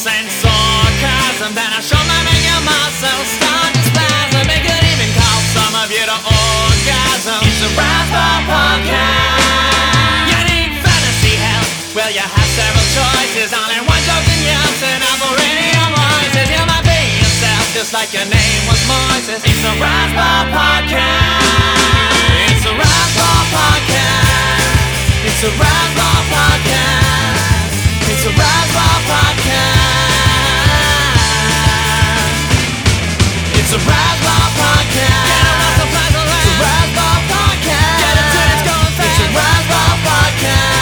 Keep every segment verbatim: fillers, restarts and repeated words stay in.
and sarcasm. Then I show my make your muscles start to spasm. It could even cause some of you to orgasm. It's a Razzball podcast. You need fantasy help? Well, you have several choices. Only one joke and yelps and Apple radio voices. You might be yourself just like your name was Moises. It's a Razzball podcast. It's a Razzball podcast. It's a Razzball podcast. It's a Razzball podcast. It's a Razzball podcast. Get it off the place of land. It's a Razzball podcast. Get it till it's going fast. It's a Razzball podcast.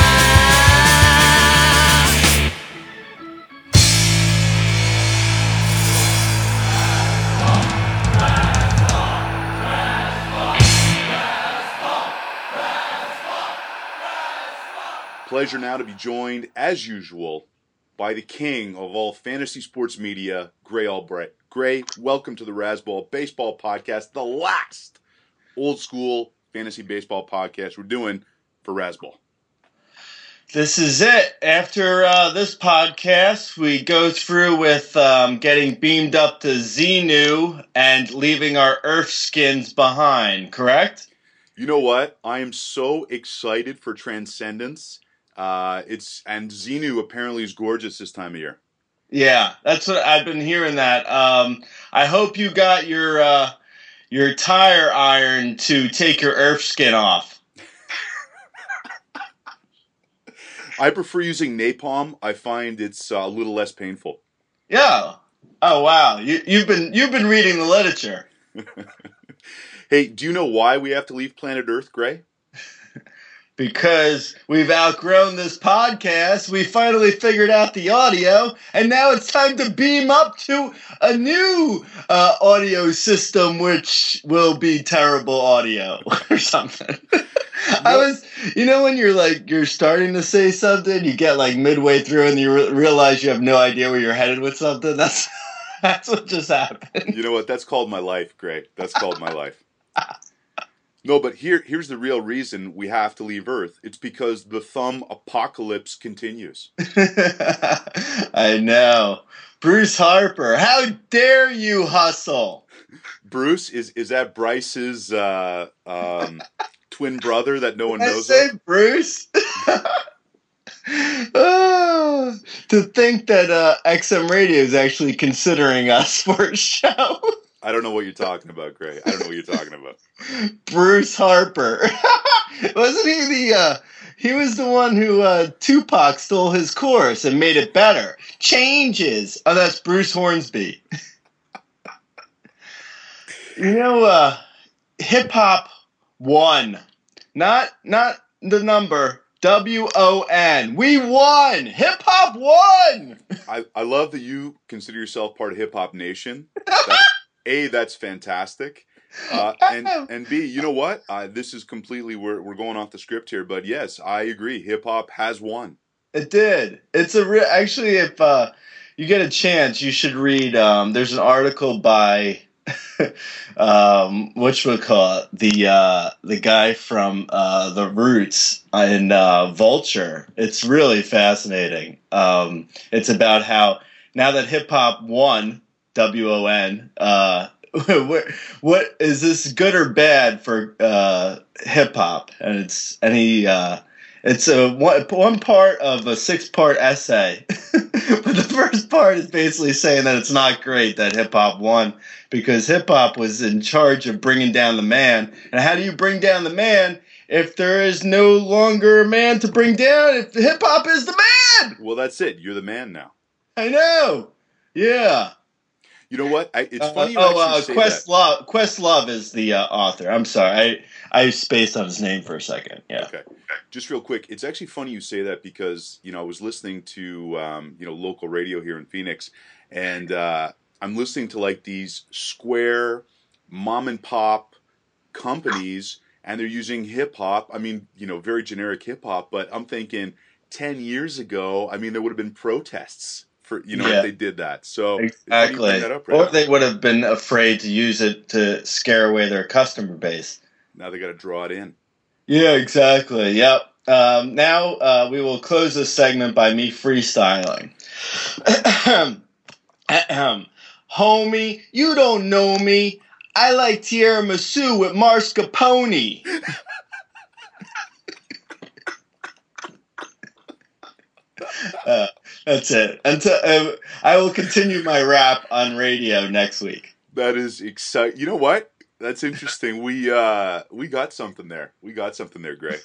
Pleasure now to be joined, as usual, by the king of all fantasy sports media, Gray Albright. Gray, welcome to the Razzball Baseball Podcast, the last old-school fantasy baseball podcast we're doing for Razzball. This is it. After uh, this podcast, we go through with um, getting beamed up to Xenu and leaving our Earth skins behind, correct? You know what? I am so excited for Transcendence. Uh, it's and Xenu apparently is gorgeous this time of year. Yeah, that's what I've been hearing. That um, I hope you got your uh, your tire iron to take your Earth skin off. I prefer using napalm. I find it's uh, a little less painful. Yeah. Oh wow, you, you've been you've been reading the literature. Hey, do you know why we have to leave planet Earth, Gray? Because we've outgrown this podcast, we finally figured out the audio, and now it's time to beam up to a new uh, audio system, which will be terrible audio or something. I was, you know, when you're like, you're starting to say something, you get like midway through and you re- realize you have no idea where you're headed with something. That's, that's what just happened. You know what? That's called my life, Gray. That's called my life. No, but here, here's the real reason we have to leave Earth. It's because the thumb apocalypse continues. I know. Bruce Harper, how dare you hustle? Bruce, is is that Bryce's uh, um, twin brother that no one I knows say of? Bruce? Oh, to think that uh, X M Radio is actually considering us for a show. I don't know what you're talking about, Gray. I don't know what you're talking about. Bruce Harper. Wasn't he the, uh, he was the one who, uh, Tupac stole his chorus and made it better. Changes. Oh, that's Bruce Hornsby. You know, uh, hip-hop won. Not, not the number. W O N. We won! Hip-hop won! I, I love that you consider yourself part of Hip Hop Nation. That, A, that's fantastic. Uh, and and B, you know what? Uh, this is completely, we're, we're going off the script here, but yes, I agree. Hip hop has won. It did. It's a re- actually, if uh, you get a chance, you should read. Um, there's an article by um, what we call it, the uh, the guy from uh, the Roots in uh, Vulture. It's really fascinating. Um, it's about how now that hip hop won, W O N. Uh, what, what is this good or bad for uh, hip hop? And it's and he. Uh, It's a one, one part of a six-part essay, but the first part is basically saying that it's not great that hip-hop won because hip-hop was in charge of bringing down the man. And how do you bring down the man if there is no longer a man to bring down? If hip-hop is the man! Well, that's it. You're the man now. I know. Yeah. You know what? I, it's Uh, funny you oh, actually uh, say Quest that. Love. Quest Love is the uh, author. I'm sorry. I I spaced on his name for a second. Yeah. Okay. Just real quick, it's actually funny you say that because, you know, I was listening to, um, you know, local radio here in Phoenix, and uh, I'm listening to, like, these square mom-and-pop companies, and they're using hip-hop. I mean, you know, very generic hip-hop, but I'm thinking ten years ago, I mean, there would have been protests for, you know, Yeah. if they did that. So, Exactly. bring that up right Or now. they would have been afraid to use it to scare away their customer base. Now they got to draw it in. Yeah, exactly. Yep. Um, now uh, we will close this segment by me freestyling. Ahem. Ahem. Homie, you don't know me. I like tiramisu with mascarpone. uh, that's it. Until uh, I will continue my rap on radio next week. That is exciting. You know what? That's interesting. We uh, we got something there. We got something there, Gray.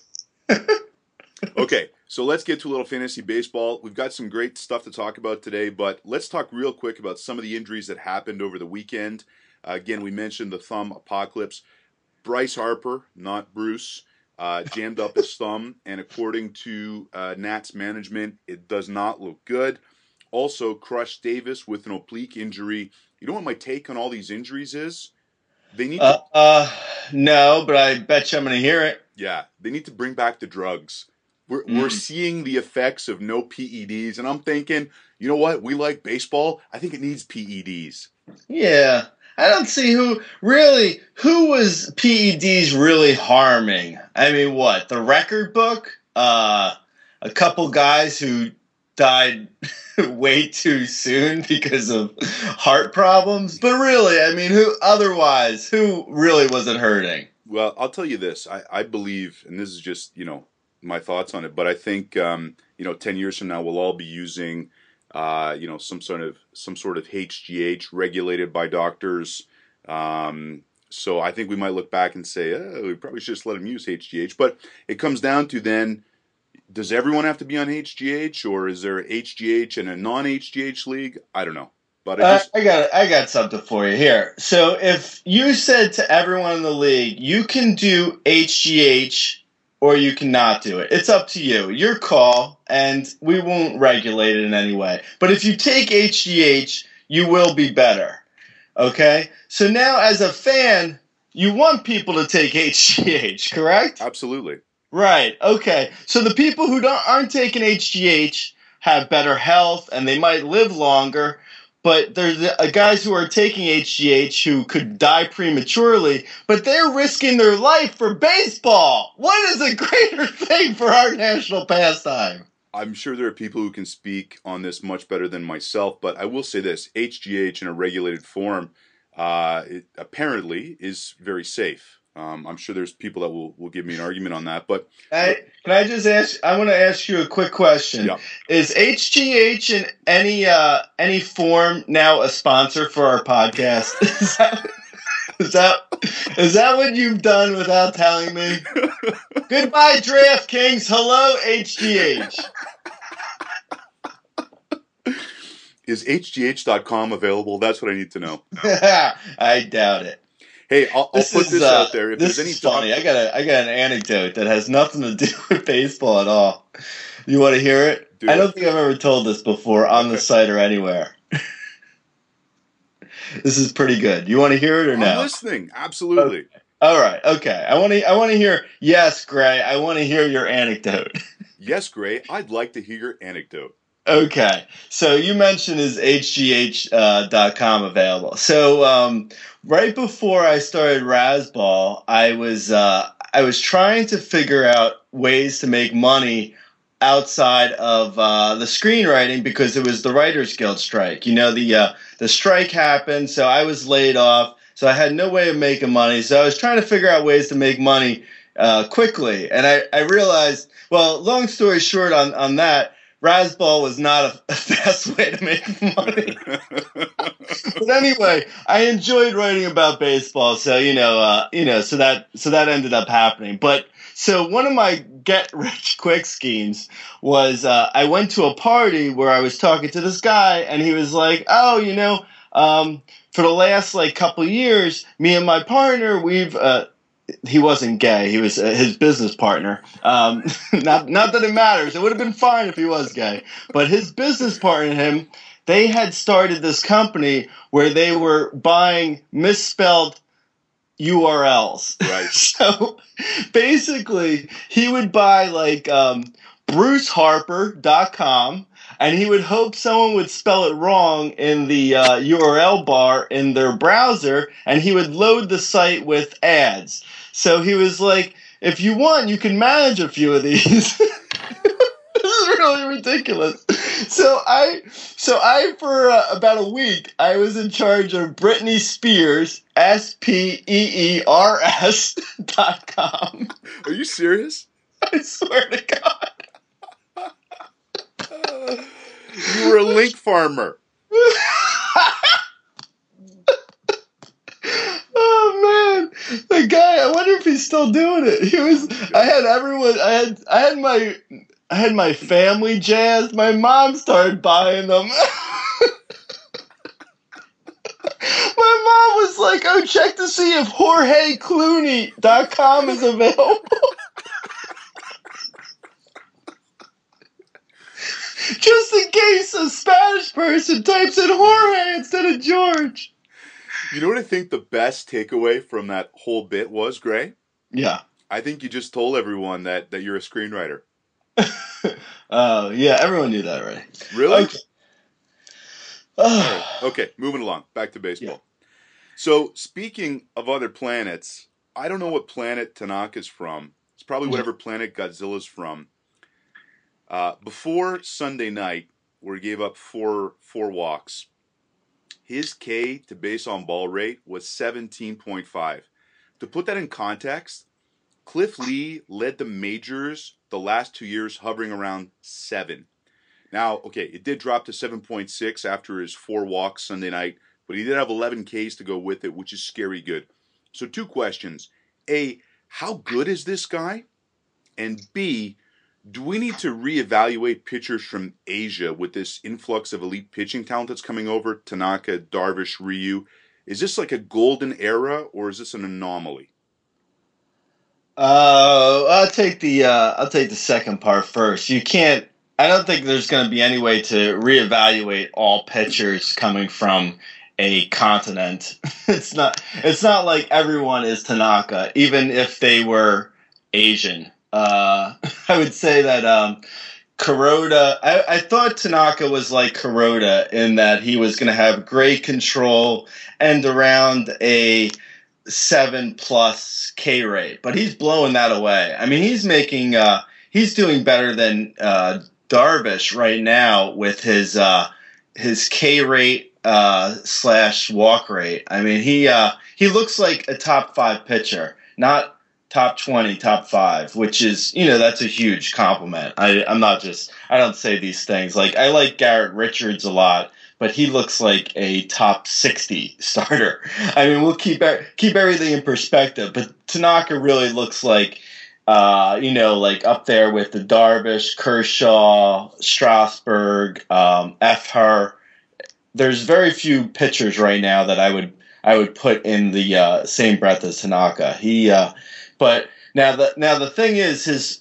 Okay, so let's get to a little fantasy baseball. We've got some great stuff to talk about today, but let's talk real quick about some of the injuries that happened over the weekend. Uh, again, we mentioned the thumb apocalypse. Bryce Harper, not Bruce, uh, jammed up his thumb, and according to uh, Nats management, it does not look good. Also, Crush Davis with an oblique injury. You know what my take on all these injuries is? They need to, uh, uh, no, but I bet you I'm going to hear it. Yeah, they need to bring back the drugs. We're mm. we're seeing the effects of no P E Ds, and I'm thinking, you know what? We like baseball. I think it needs P E Ds. Yeah, I don't see who really who was P E Ds really harming. I mean, what, the record book? Uh, a couple guys who died way too soon because of heart problems. But really, I mean, who otherwise? Who really wasn't hurting? Well, I'll tell you this. I, I believe, and this is just, you know, my thoughts on it, but I think, um, you know, ten years from now, we'll all be using, uh, you know, some sort of some sort of H G H regulated by doctors. Um, so I think we might look back and say, oh, we probably should just let them use H G H. But it comes down to then, does everyone have to be on H G H, or is there H G H and a non-H G H league? I don't know. But I, just... uh, I got I got something for you here. So if you said to everyone in the league, you can do H G H or you cannot do it. It's up to you. Your call, and we won't regulate it in any way. But if you take H G H, you will be better. Okay? So now as a fan, you want people to take H G H, correct? Absolutely. Right. Okay. So the people who don't, aren't taking H G H have better health, and they might live longer. But there's uh, guys who are taking H G H who could die prematurely, but they're risking their life for baseball. What is a greater thing for our national pastime? I'm sure there are people who can speak on this much better than myself, but I will say this. H G H in a regulated form uh, it apparently is very safe. Um, I'm sure there's people that will, will give me an argument on that. But I, can I just ask? I want to ask you a quick question. Yeah. Is H G H in any uh, any form now a sponsor for our podcast? is, that, is that is that what you've done without telling me? Goodbye, DraftKings. Hello, H G H. Is H G H dot com available? That's what I need to know. I doubt it. Hey, I'll, I'll this put is, this uh, out there. If this there's any is funny. I got a, I got an anecdote that has nothing to do with baseball at all. You want to hear it? Do I it. don't think I've ever told this before on Okay. the site or anywhere. This is pretty good. You want to hear it or I'm no? listening. Absolutely. Okay. All right. Okay. I want to. I want to hear. Yes, Gray. I want to hear your anecdote. Yes, Gray. I'd like to hear your anecdote. Okay, so you mentioned is H G H dot com uh, available. So um, right before I started Razzball, I was uh, I was trying to figure out ways to make money outside of uh, the screenwriting because it was the Writers Guild strike. You know, the uh, the strike happened, so I was laid off. So I had no way of making money. So I was trying to figure out ways to make money uh, quickly, and I, I realized. Well, long story short, on on that. Razzball was not a, a fast way to make money. But anyway, I enjoyed writing about baseball, so you know, uh, you know, so that so that ended up happening. But so one of my get rich quick schemes was uh, I went to a party where I was talking to this guy, and he was like, "Oh, you know, um, for the last like couple of years, me and my partner, we've." Uh, He wasn't gay. He was uh, his business partner. Um, not not that it matters. It would have been fine if he was gay. But his business partner and him, they had started this company where they were buying misspelled U R Ls. Right. So basically, he would buy like um, Bruce Harper dot com, and he would hope someone would spell it wrong in the uh, U R L bar in their browser, and he would load the site with ads. So he was like, if you want, you can manage a few of these. This is really ridiculous. So I, so I for uh, about a week, I was in charge of Britney Spears, S P E E R S dot com. Are you serious? I swear to God. Uh, you were a link farmer. Oh man, the guy! I wonder if he's still doing it. He was. I had everyone. I had. I had my. I had my family jazzed. My mom started buying them. My mom was like, "Oh, check to see if Jorge Clooney dot com is available." Just in case a Spanish person types in Jorge instead of George. You know what I think the best takeaway from that whole bit was, Gray? Yeah. I think you just told everyone that, that you're a screenwriter. uh, yeah, everyone knew that already. Really? Okay. Uh, okay, moving along. Back to baseball. Yeah. So, speaking of other planets, I don't know what planet Tanaka's from. It's probably whatever planet Godzilla's from. Uh, before Sunday night, where he gave up four four walks, his K to base on ball rate was seventeen point five. To put that in context, Cliff Lee led the majors the last two years hovering around seven. Now, okay, it did drop to seven point six after his four walks Sunday night, but he did have eleven Ks to go with it, which is scary good. So two questions. A, how good is this guy? And B, do we need to reevaluate pitchers from Asia with this influx of elite pitching talent that's coming over? Tanaka, Darvish, Ryu. Is this like a golden era, or is this an anomaly? Uh, I'll take the uh, I'll take the second part first. You can't. I don't think there's going to be any way to reevaluate all pitchers coming from a continent. It's not. It's not like everyone is Tanaka, even if they were Asian. Uh, I would say that um, Kuroda. I, I thought Tanaka was like Kuroda in that he was going to have great control and around a seven plus K rate, but he's blowing that away. I mean, he's making. Uh, he's doing better than uh, Darvish right now with his uh, his K rate uh, slash walk rate. I mean, he uh, he looks like a top five pitcher, not top twenty, top five, which is, you know, that's a huge compliment. I, I'm not just, I don't say these things. Like, I like Garrett Richards a lot, but he looks like a top sixty starter. I mean, we'll keep keep everything in perspective, but Tanaka really looks like, uh, you know, like up there with the Darvish, Kershaw, Strasburg, um, Efher. There's very few pitchers right now that I would I would put in the uh, same breath as Tanaka. He, uh, but now the now the thing is his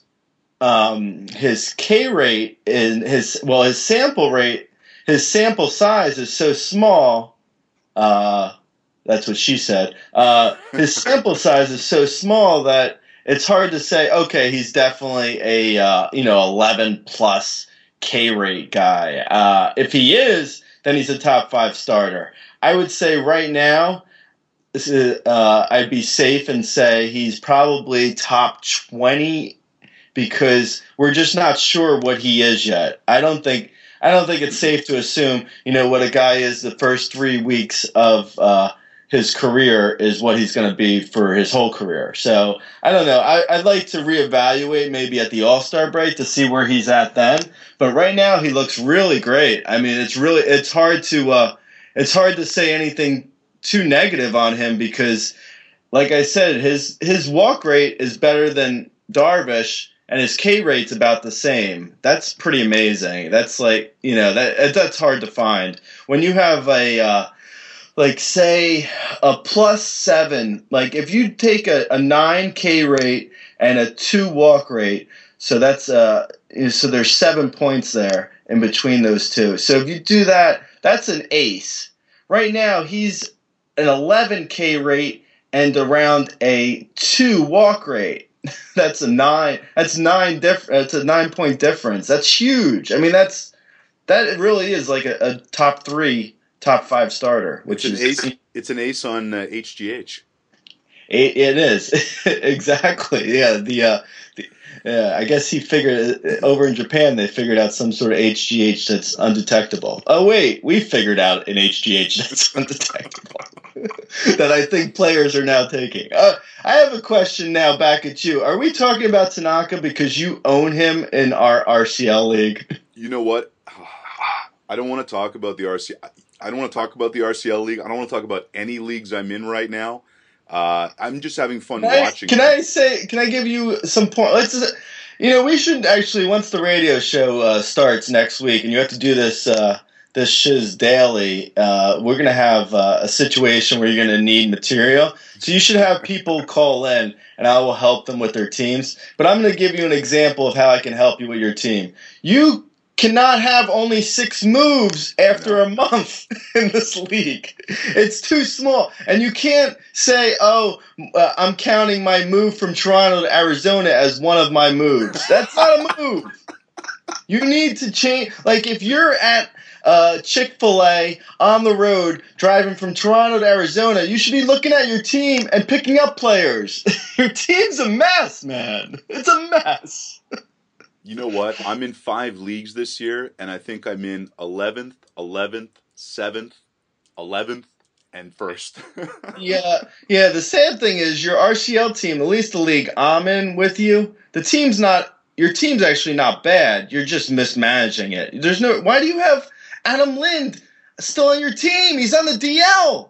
um, his K rate and his well his sample rate his sample size is so small. Uh, that's what she said. Uh, his sample size is so small that it's hard to say. Okay, he's definitely a uh, you know eleven plus K rate guy. Uh, if he is, then he's a top five starter. I would say right now, this is, uh, I'd be safe and say he's probably top twenty because we're just not sure what he is yet. I don't think I don't think it's safe to assume, you know, what a guy is the first three weeks of uh, his career is what he's going to be for his whole career. So I don't know. I, I'd like to reevaluate maybe at the All-Star break to see where he's at then. But right now he looks really great. I mean, it's really it's hard to uh, it's hard to say anything too negative on him because, like I said, his his walk rate is better than Darvish. And his K rate's about the same. That's pretty amazing. That's like, you know, that that's hard to find. When you have a, uh, like, say, a plus seven, like, if you take a, a nine K rate and a two walk rate, so that's, uh, so there's seven points there in between those two. So if you do that, that's an ace. Right now, he's an eleven K rate and around a two walk rate. That's a nine. That's nine. Diff, that's a nine point difference. That's huge. I mean, that's that really is like a, a top three, top five starter. Which it's is an ace. It's an ace on uh, H G H. It, it is exactly. Yeah. The uh, the yeah. I guess he figured uh, over in Japan they figured out some sort of H G H that's undetectable. Oh wait, we figured out an H G H that's undetectable that I think players are now taking. Uh, I have a question now back at you. Are we talking about Tanaka because you own him in our R C L league? You know what? I don't want to talk about the R C L. I don't want to talk about the R C L league. I don't want to talk about any leagues I'm in right now. Uh, I'm just having fun can watching. I, can I say? Can I give you some point? Let's. You know, we should actually once the radio show uh, starts next week, and you have to do this uh, this shiz daily. Uh, we're gonna have uh, a situation where you're gonna need material, so you should have people call in, and I will help them with their teams. But I'm gonna give you an example of how I can help you with your team. You cannot have only six moves after a month in this league. It's too small. And you can't say, oh, uh, I'm counting my move from Toronto to Arizona as one of my moves. That's not a move. You need to change. Like, if you're at uh, Chick-fil-A on the road driving from Toronto to Arizona, you should be looking at your team and picking up players. Your team's a mess, man. It's a mess. You know what? I'm in five leagues this year, and I think I'm in eleventh, eleventh, seventh, eleventh, and first. yeah, yeah. The sad thing is your R C L team, at least the league I'm in with you, the team's not, your team's actually not bad. You're just mismanaging it. There's no, why do you have Adam Lind still on your team? He's on the D L.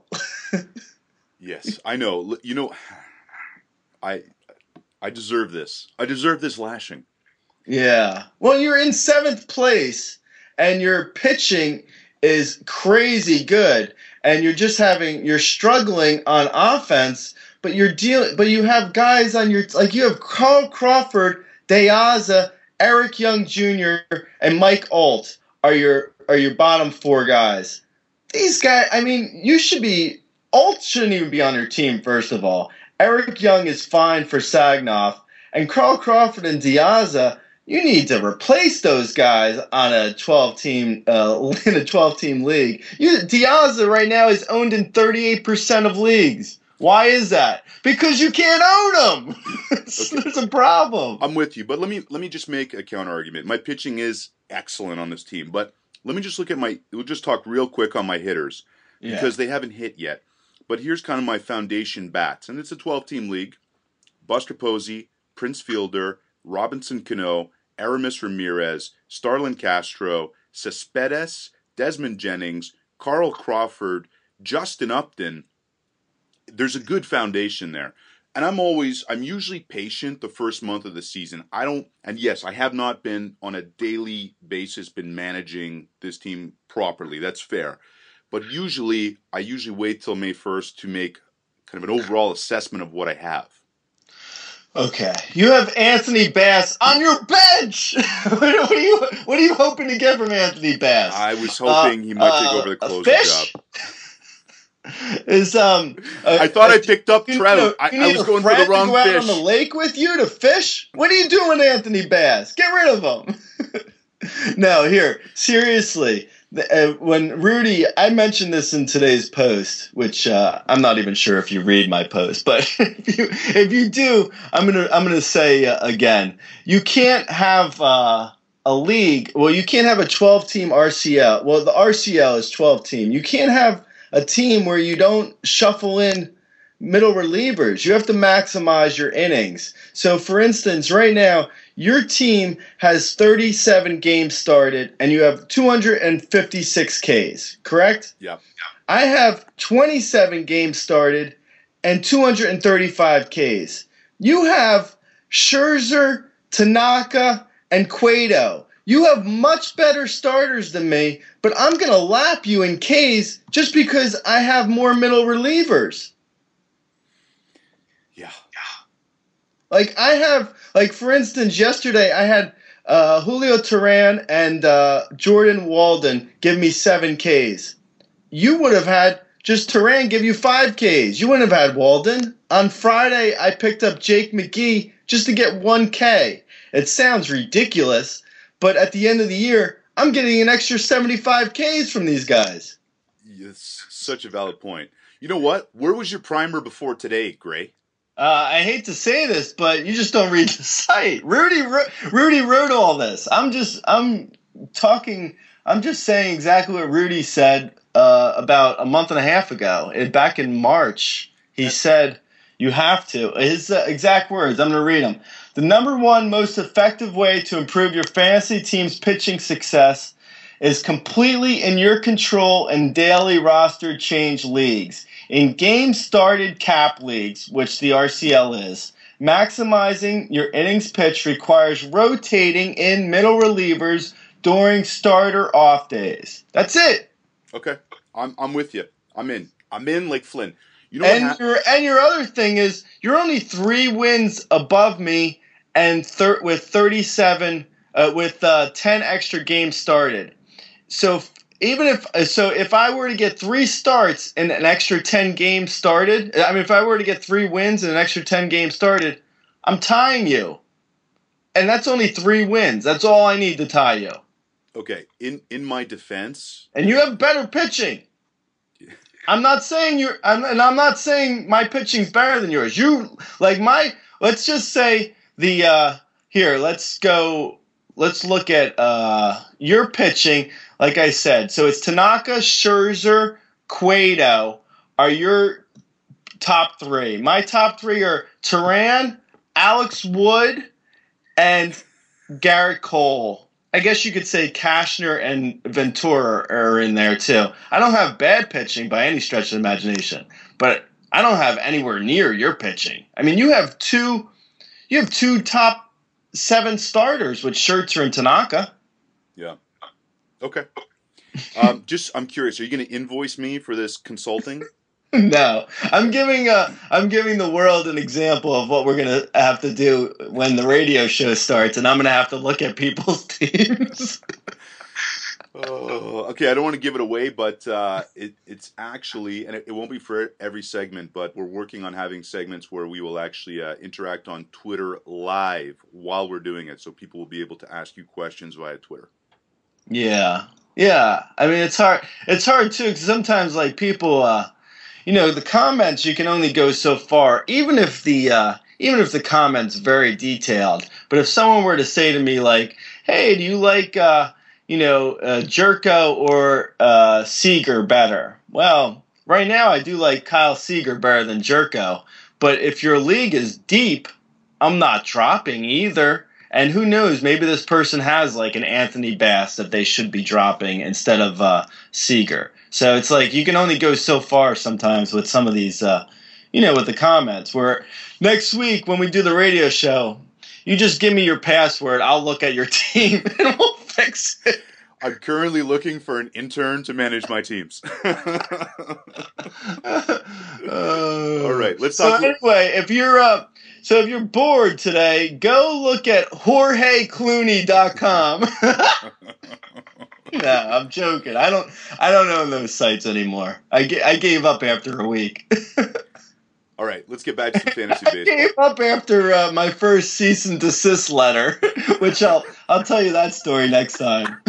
Yes, I know. You know, I, I deserve this. I deserve this lashing. Yeah. Well, you're in seventh place, and your pitching is crazy good, and you're just having you're struggling on offense, but you're dealing. But you have guys on your like you have Carl Crawford, De Aza, Eric Young Junior, and Mike Alt are your are your bottom four guys. These guys, I mean, you should be Alt shouldn't even be on your team. First of all, Eric Young is fine for Sagnoff, and Carl Crawford and De Aza. You need to replace those guys on a twelve-team uh, in a twelve-team league. You, Diaza right now is owned in thirty-eight percent of leagues. Why is that? Because you can't own them. Okay. There's a problem. I'm with you, but let me let me just make a counter argument. My pitching is excellent on this team, but let me just look at my. We'll just talk real quick on my hitters Yeah. because they haven't hit yet. But here's kind of my foundation bats, and it's a twelve-team league. Buster Posey, Prince Fielder, Robinson Cano, Aramis Ramirez, Starlin Castro, Cespedes, Desmond Jennings, Carl Crawford, Justin Upton. There's a good foundation there. And I'm always, I'm usually patient the first month of the season. I don't, and yes, I have not been on a daily basis been managing this team properly. That's fair. But usually, I usually wait till May first to make kind of an overall assessment of what I have. Okay, you have Anthony Bass on your bench. what, are you, what are you hoping to get from Anthony Bass? I was hoping uh, he might take uh, over the closer job. Is um? A, I thought a, I picked up trout. You I, I was going for the wrong to go fish. Out on the lake with you to fish? What are you doing, Anthony Bass? Get rid of him. No, here, seriously. Uh, when Rudy, I mentioned this in today's post, which uh, I'm not even sure if you read my post, but if you if you do, I'm gonna I'm gonna say uh, again, you can't have uh, a league. Well, you can't have a twelve-team R C L. Well, the R C L is twelve-team. You can't have a team where you don't shuffle in middle relievers. You have to maximize your innings. So, for instance, right now, your team has thirty-seven games started, and you have two hundred fifty-six Ks, correct? Yeah. I have twenty-seven games started and two hundred thirty-five Ks. You have Scherzer, Tanaka, and Cueto. You have much better starters than me, but I'm going to lap you in Ks just because I have more middle relievers. Yeah. Like, I have, like, for instance, yesterday I had uh, Julio Teheran and uh, Jordan Walden give me seven Ks. You would have had just Teheran give you five Ks. You wouldn't have had Walden. On Friday, I picked up Jake McGee just to get one K. It sounds ridiculous, but at the end of the year, I'm getting an extra seventy-five Ks from these guys. It's such a valid point. You know what? Where was your primer before today, Gray? Uh, I hate to say this, but you just don't read the site. Rudy, Rudy wrote all this. I'm just, I'm talking, I'm just saying exactly what Rudy said uh, about a month and a half ago. It, back in March, he said, you have to. His uh, exact words, I'm going to read them. The number one most effective way to improve your fantasy team's pitching success is completely in your control in daily roster change leagues. In game-started cap leagues, which the R C L is, maximizing your innings pitched requires rotating in middle relievers during starter off days. That's it. Okay, I'm I'm with you. I'm in. I'm in like Flynn. You know and what ha- your and your other thing is you're only three wins above me, and thir- with thirty-seven uh, with uh, ten extra games started. So. Even if so, if I were to get three starts and an extra ten games started, I mean, if I were to get three wins and an extra ten games started, I'm tying you, and that's only three wins. That's all I need to tie you. Okay, in in my defense, and you have better pitching. I'm not saying you're, I'm, and I'm not saying my pitching's better than yours. You like my. Let's just say the uh, here. Let's go. Let's look at uh, your pitching. Like I said, so it's Tanaka, Scherzer, Cueto are your top three. My top three are Turan, Alex Wood, and Garrett Cole. I guess you could say Cashner and Ventura are in there too. I don't have bad pitching by any stretch of the imagination, but I don't have anywhere near your pitching. I mean, you have two, you have two top seven starters with Scherzer and Tanaka. Yeah. Okay. Um, just, I'm curious. Are you going to invoice me for this consulting? No, I'm giving uh, I'm giving the world an example of what we're going to have to do when the radio show starts, and I'm going to have to look at people's teams. Oh, okay. I don't want to give it away, but uh, it, it's actually, and it, it won't be for every segment, but we're working on having segments where we will actually uh, interact on Twitter live while we're doing it, so people will be able to ask you questions via Twitter. Yeah, yeah. I mean, it's hard. It's hard too because sometimes, like people, uh, you know, the comments you can only go so far. Even if the uh, even if the comment's very detailed, but if someone were to say to me like, "Hey, do you like uh, you know uh, Jerko or uh, Seager better?" Well, right now I do like Kyle Seager better than Jerko. But if your league is deep, I'm not dropping either. And who knows, maybe this person has like an Anthony Bass that they should be dropping instead of uh, Seager. So it's like you can only go so far sometimes with some of these, uh, you know, with the comments. Where next week when we do the radio show, you just give me your password, I'll look at your team and we'll fix it. I'm currently looking for an intern to manage my teams. uh, All right, let's so talk. Anyway, if you're uh, so if you're bored today, go look at Jorge Clooney dot com. No, I'm joking. I don't. I don't own those sites anymore. I, ga- I gave up after a week. All right, let's get back to some fantasy I baseball. gave up after uh, my first cease and desist letter, which I'll I'll tell you that story next time.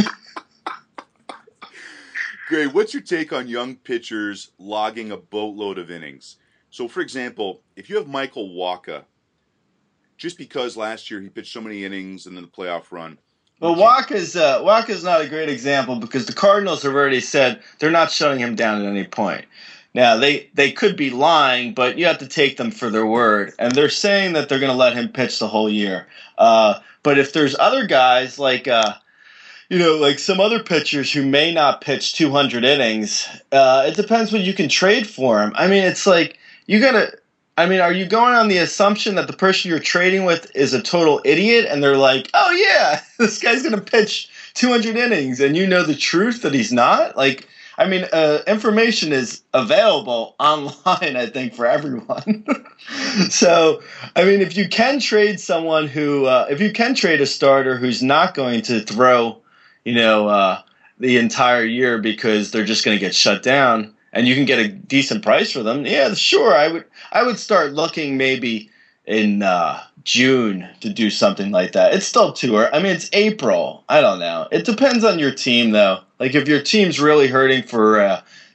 Great. What's your take on young pitchers logging a boatload of innings? So, for example, if you have Michael Wacha, just because last year he pitched so many innings and then the playoff run. Well, Wacha's uh, Wacha's not a great example because the Cardinals have already said they're not shutting him down at any point. Now, they, they could be lying, but you have to take them for their word. And they're saying that they're going to let him pitch the whole year. Uh, but if there's other guys like, uh, you know, like some other pitchers who may not pitch two hundred innings, uh, it depends what you can trade for him. I mean, it's like you got to – I mean, are you going on the assumption that the person you're trading with is a total idiot and they're like, oh, yeah, this guy's going to pitch two hundred innings, and you know the truth that he's not? Like – I mean, uh, information is available online, I think, for everyone. So, I mean, if you can trade someone who, uh, if you can trade a starter who's not going to throw, you know, uh, the entire year because they're just going to get shut down, and you can get a decent price for them, yeah, sure, I would, I would start looking maybe in uh, June to do something like that. It's still too early. I mean, it's April. I don't know. It depends on your team, though. Like, if your team's really hurting for uh,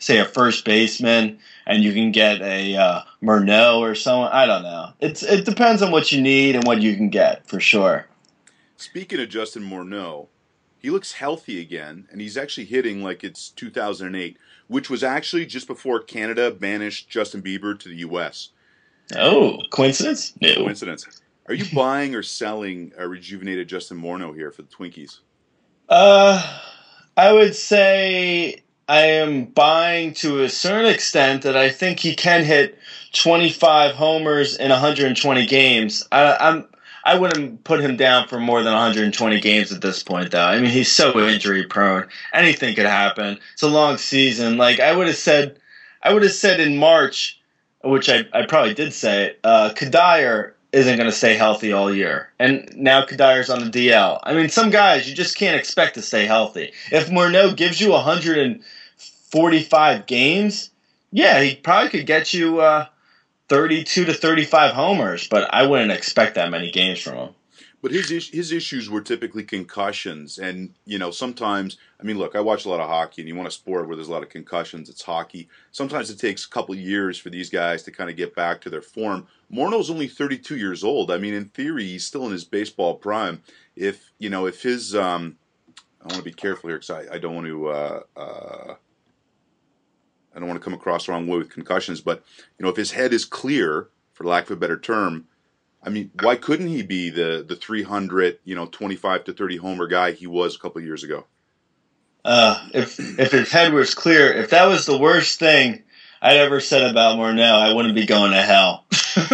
say, a first baseman, and you can get a uh, Murnau or someone. I don't know. It's It depends on what you need and what you can get, for sure. Speaking of Justin Morneau, he looks healthy again, and he's actually hitting like it's two thousand eight, which was actually just before Canada banished Justin Bieber to the U S. Oh, coincidence? No. Coincidence. Are you buying or selling a rejuvenated Justin Morneau here for the Twinkies? Uh, I would say I am buying to a certain extent that I think he can hit twenty-five homers in one hundred twenty games. I, I'm I wouldn't put him down for more than one hundred twenty games at this point, though. I mean, he's so injury prone. Anything could happen. It's a long season. Like I would have said, I would have said in March, which I, I probably did say, uh, Kadire isn't going to stay healthy all year. And now Kadire's on the D L. I mean, some guys you just can't expect to stay healthy. If Morneau gives you one hundred forty-five games, yeah, he probably could get you uh, thirty-two to thirty-five homers, but I wouldn't expect that many games from him. But his is- his issues were typically concussions, and you know sometimes. I mean, look, I watch a lot of hockey, and you want a sport where there's a lot of concussions. It's hockey. Sometimes it takes a couple years for these guys to kind of get back to their form. Morneau's only thirty-two years old. I mean, in theory, he's still in his baseball prime. If you know, if his, um, I want to be careful here because I, I don't want to. Uh, uh, I don't want to come across the wrong way with concussions, but you know, if his head is clear, for lack of a better term, I mean, why couldn't he be the the three hundred, you know, twenty-five to thirty homer guy he was a couple of years ago? Uh, if if his head was clear, if that was the worst thing I'd ever said about Morneau, I wouldn't be going to hell.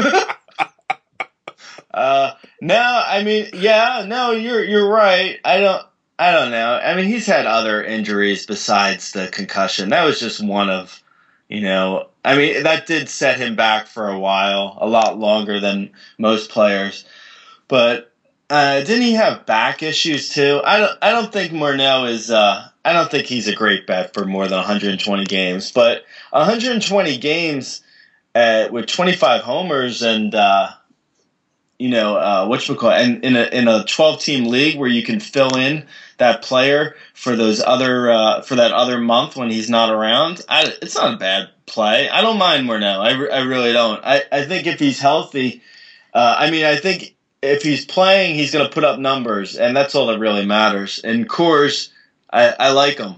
uh, no, I mean, yeah, no, you're you're right. I don't. I don't know. I mean, he's had other injuries besides the concussion. That was just one of, you know, I mean, that did set him back for a while, a lot longer than most players. But uh, didn't he have back issues too? I don't. I don't think Morneau is. Uh, I don't think he's a great bet for more than one hundred twenty games. But one hundred twenty games uh, with twenty-five homers and. Uh, You know, uh, whatchamacallit, and in a in a twelve team league where you can fill in that player for those other uh, for that other month when he's not around, I, it's not a bad play. I don't mind Morneau. I, re- I really don't. I, I think if he's healthy, uh, I mean, I think if he's playing, he's going to put up numbers, and that's all that really matters. And Coors, I, I like him.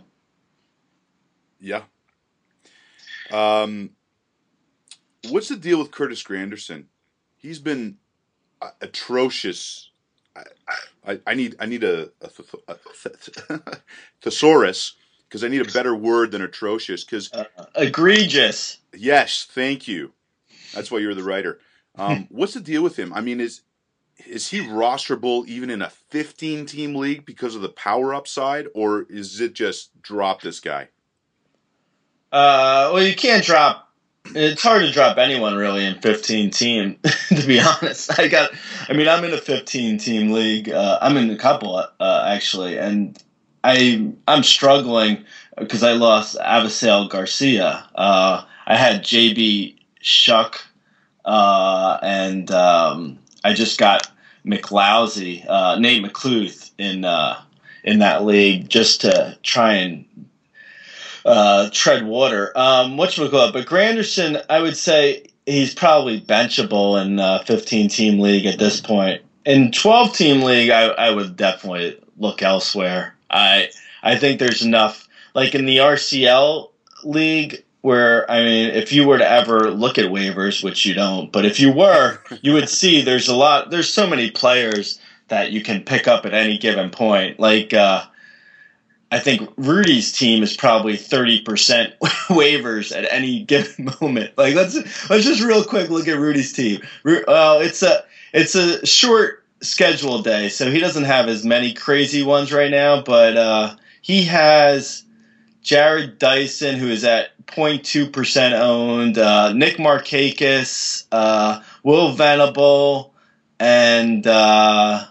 Yeah. Um, what's the deal with Curtis Granderson? He's been atrocious. I, I, I need I need a, a, a, a thesaurus because I need a better word than atrocious. Because uh, egregious. Yes, thank you. That's why you're the writer. Um, what's the deal with him? I mean, is is he rosterable even in a fifteen team league because of the power upside, or is it just drop this guy? Uh, well, you can't drop. It's hard to drop anyone really in fifteen team, to be honest. I got, I mean, I'm in a fifteen team league. Uh, I'm in a couple, uh, actually, and I I'm struggling because I lost Avisail Garcia. Uh, I had J B Shuck, uh, and um, I just got McLousy, uh, Nate McLuth in uh, in that league just to try and. Uh, tread water. Um, whatchamacallit? But Granderson, I would say he's probably benchable in a fifteen-team league at this point. In twelve-team league, I, I would definitely look elsewhere. I I think there's enough. Like in the R C L league, where, I mean, if you were to ever look at waivers, which you don't, but if you were, you would see there's a lot, there's so many players that you can pick up at any given point. Like, uh, I think Rudy's team is probably thirty percent waivers at any given moment. Like let's let's just real quick look at Rudy's team. Well, it's a it's a short schedule day, so he doesn't have as many crazy ones right now. But uh, he has Jared Dyson, who is at zero point two percent owned. Uh, Nick Markakis, uh, Will Venable, and. Uh,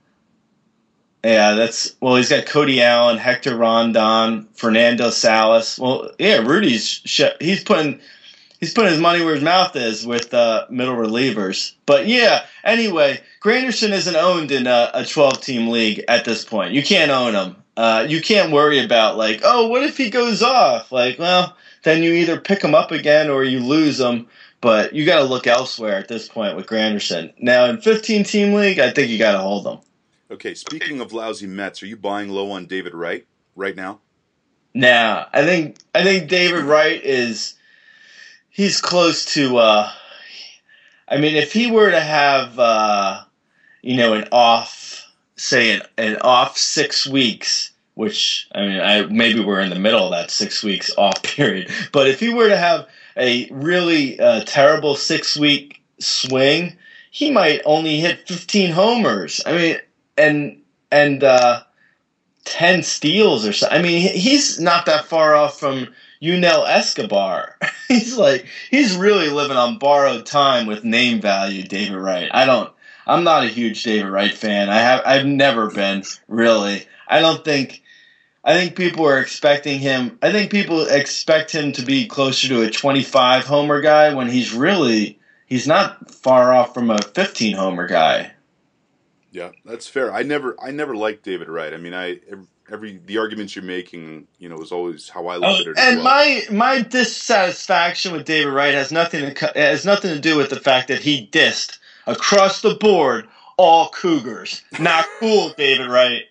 Yeah, that's well. He's got Cody Allen, Hector Rondon, Fernando Salas. Well, yeah, Rudy's he's putting he's putting his money where his mouth is with uh, middle relievers. But yeah, anyway, Granderson isn't owned in a, a twelve-team league at this point. You can't own him. Uh, you can't worry about like, oh, what if he goes off? Like, well, then you either pick him up again or you lose him. But you got to look elsewhere at this point with Granderson. Now, in fifteen-team league, I think you got to hold them. Okay, speaking of lousy Mets, are you buying low on David Wright right now? Nah, I think I think David Wright is he's close to. Uh, I mean, if he were to have, uh, you know, an off, say an, an off six weeks, which I mean, I maybe we're in the middle of that six weeks off period, but if he were to have a really uh, terrible six-week swing, he might only hit fifteen homers. I mean, and and uh, ten steals or so. I mean, he's not that far off from Yunel Escobar. he's like he's really living on borrowed time with name value, David Wright. I don't. I'm not a huge David Wright fan. I have. I've never been really. I don't think. I think people are expecting him. I think people expect him to be closer to a twenty-five homer guy when he's really he's not far off from a fifteen homer guy. Yeah, that's fair. I never I never liked David Wright. I mean, I every the arguments you're making, you know, is always how I look Oh, at it. and as well. my my dissatisfaction with David Wright has nothing to co- has nothing to do with the fact that he dissed across the board all Cougars. Not cool, David Wright.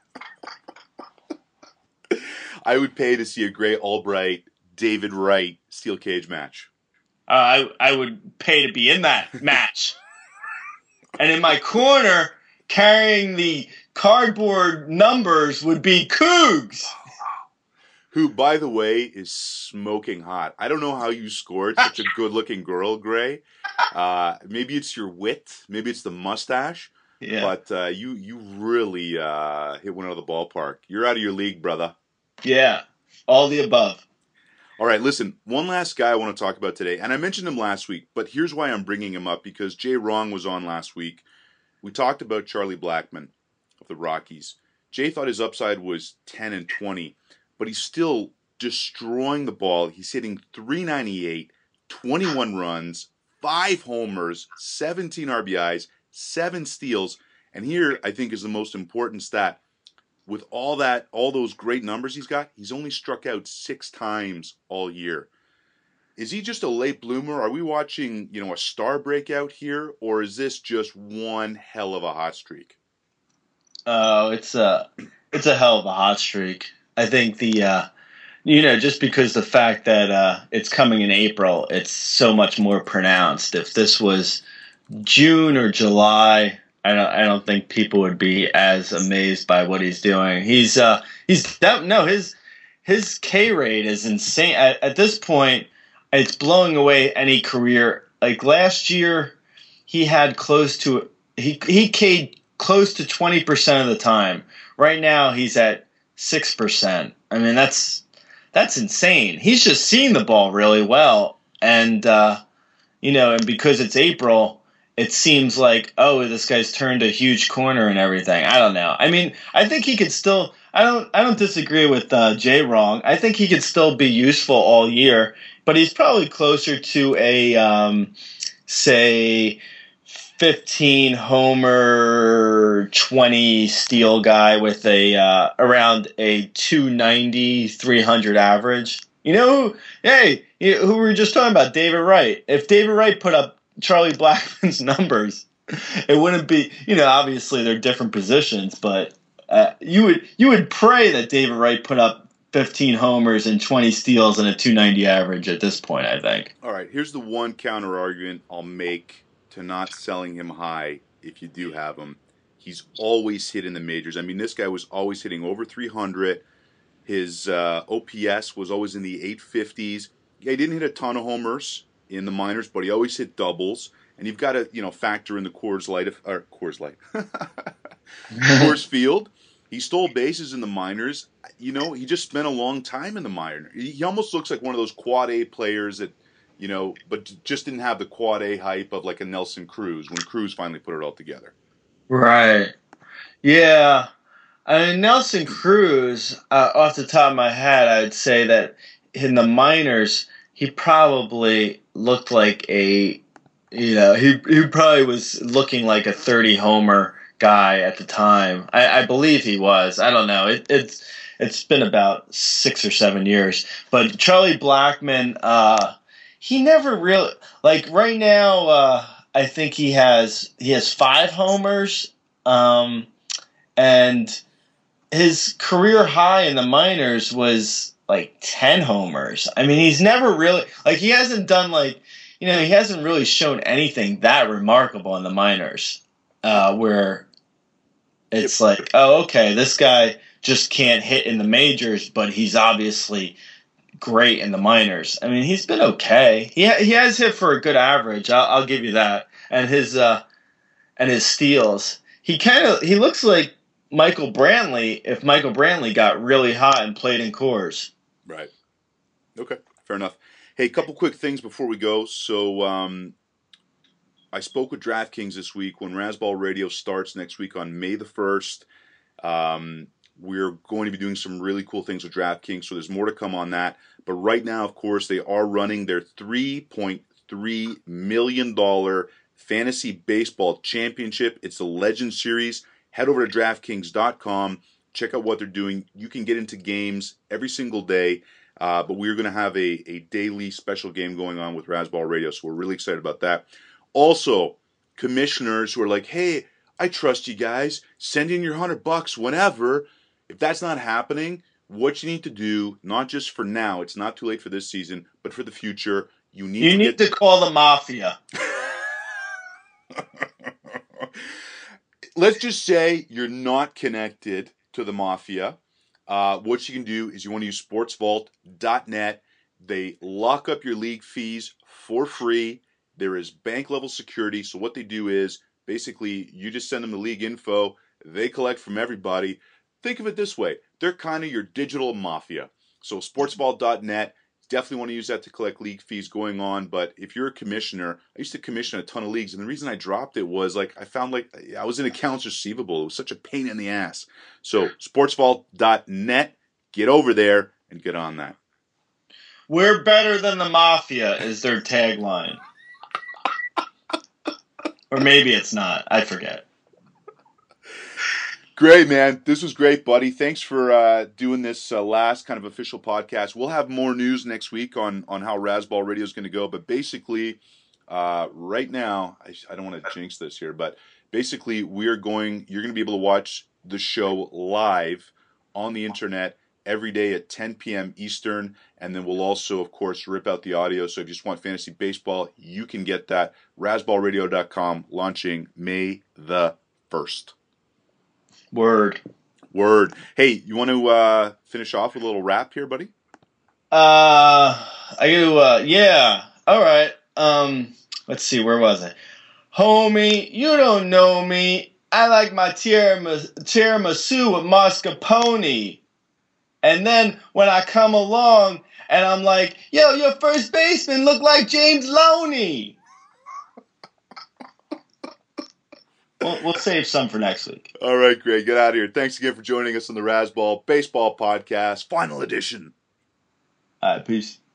I would pay to see a Gray Albright, David Wright steel cage match. Uh, I I would pay to be in that match. And in my corner, carrying the cardboard numbers would be Cougs. Who, by the way, is smoking hot. I don't know how you scored such a good-looking girl, Gray. Uh, maybe it's your wit. Maybe it's the mustache. Yeah. But uh, you you really uh, hit one out of the ballpark. You're out of your league, brother. Yeah. All the above. All right, listen, one last guy I want to talk about today, and I mentioned him last week, but here's why I'm bringing him up, because Jay Wrong was on last week. We talked about Charlie Blackmon of the Rockies. Jay thought his upside was ten and twenty, but he's still destroying the ball. He's hitting three ninety-eight, twenty-one runs, five homers, seventeen R B Is, seven steals, and here I think is the most important stat. With all that, all those great numbers he's got, he's only struck out six times all year. Is he just a late bloomer? Are we watching, you know, a star breakout here, or is this just one hell of a hot streak? Oh, it's a it's a hell of a hot streak. I think the uh, you know, just because the fact that uh, it's coming in April, it's so much more pronounced. If this was June or July, I don't I don't think people would be as amazed by what he's doing. He's uh he's that no his his K rate is insane at, at this point. It's blowing away any career. Like last year, he had close to he he K'd close to twenty percent of the time. Right now, he's at six percent. I mean, that's that's insane. He's just seeing the ball really well, and uh, you know, and because it's April, it seems like, oh, this guy's turned a huge corner and everything. I don't know. I mean, I think he could still. I don't. I don't disagree with uh, Jay Wrong. I think he could still be useful all year. But he's probably closer to a, um, say, fifteen homer, twenty steal guy with a uh, around a two ninety, three hundred average. You know, who, hey, who we were just talking about, David Wright. If David Wright put up Charlie Blackmon's numbers, it wouldn't be, you know, obviously they're different positions, but uh, you would you would pray that David Wright put up fifteen homers and twenty steals and a two ninety average at this point, I think. All right, here's the one counter argument I'll make to not selling him high if you do have him. He's always hit in the majors. I mean, this guy was always hitting over three hundred. His uh, O P S was always in the eight fifties. Yeah, he didn't hit a ton of homers in the minors, but he always hit doubles. And you've got to, you know, factor in the Coors Light, or Coors Light, Coors Field. He stole bases in the minors. You know, he just spent a long time in the minor. He almost looks like one of those quad A players that, you know, but just didn't have the quad A hype of like a Nelson Cruz when Cruz finally put it all together. Right. Yeah. I mean, Nelson Cruz, uh, off the top of my head, I'd say that in the minors, he probably looked like a, you know, he, he probably was looking like a thirty homer guy at the time. I, I believe he was. I don't know. It, it's It's been about six or seven years. But Charlie Blackmon, uh, he never really like right now. Uh, I think he has he has five homers, um, and his career high in the minors was like ten homers. I mean, he's never really like he hasn't done like you know he hasn't really shown anything that remarkable in the minors, uh, where it's like, oh, okay, this guy just can't hit in the majors, but he's obviously great in the minors. I mean, he's been okay. He ha- he has hit for a good average. I'll, I'll give you that. And his uh, and his steals. He kind of he looks like Michael Brantley if Michael Brantley got really hot and played in Coors. Right. Okay. Fair enough. Hey, a couple quick things before we go. So, um, I spoke with DraftKings this week. When Razzball Radio starts next week on May the first, um, we're going to be doing some really cool things with DraftKings, so there's more to come on that. But right now, of course, they are running their three point three million dollars Fantasy Baseball Championship. It's the Legend Series. Head over to DraftKings dot com. Check out what they're doing. You can get into games every single day, uh, but we're going to have a, a daily special game going on with Razzball Radio, so we're really excited about that. Also, commissioners who are like, hey, I trust you guys. Send in your hundred bucks whenever. If that's not happening, what you need to do, not just for now, it's not too late for this season, but for the future, you need You to need get... to call the mafia. Let's just say you're not connected to the mafia. Uh, what you can do is you want to use sports vault dot net. They lock up your league fees for free. There is bank level security. So what they do is basically you just send them the league info. They collect from everybody. Think of it this way. They're kind of your digital mafia. So sports vault dot net. Definitely want to use that to collect league fees going on. But if you're a commissioner, I used to commission a ton of leagues. And the reason I dropped it was like I found like I was in accounts receivable. It was such a pain in the ass. So sports vault dot net. Get over there and get on that. We're better than the mafia is their tagline. Or maybe it's not. I forget. Great, man. This was great, buddy. Thanks for uh, doing this uh, last kind of official podcast. We'll have more news next week on, on how Razzball Radio is going to go. But basically, uh, right now, I, I don't want to jinx this here, but basically, we are going. You're going to be able to watch the show live on the internet every day at ten p.m. Eastern, and then we'll also, of course, rip out the audio. So if you just want fantasy baseball, you can get that. Razzball Radio dot com launching May the first. Word. Word. Hey, you want to uh, finish off with a little rap here, buddy? Uh, I do, uh, yeah. All right. Um, let's see, where was I? Homie, you don't know me. I like my tiramisu, tiramisu with mascarpone. And then when I come along and I'm like, yo, your first baseman look like James Loney. We'll, we'll save some for next week. All right, Greg, get out of here. Thanks again for joining us on the Razzball Baseball Podcast, final edition. All right, peace.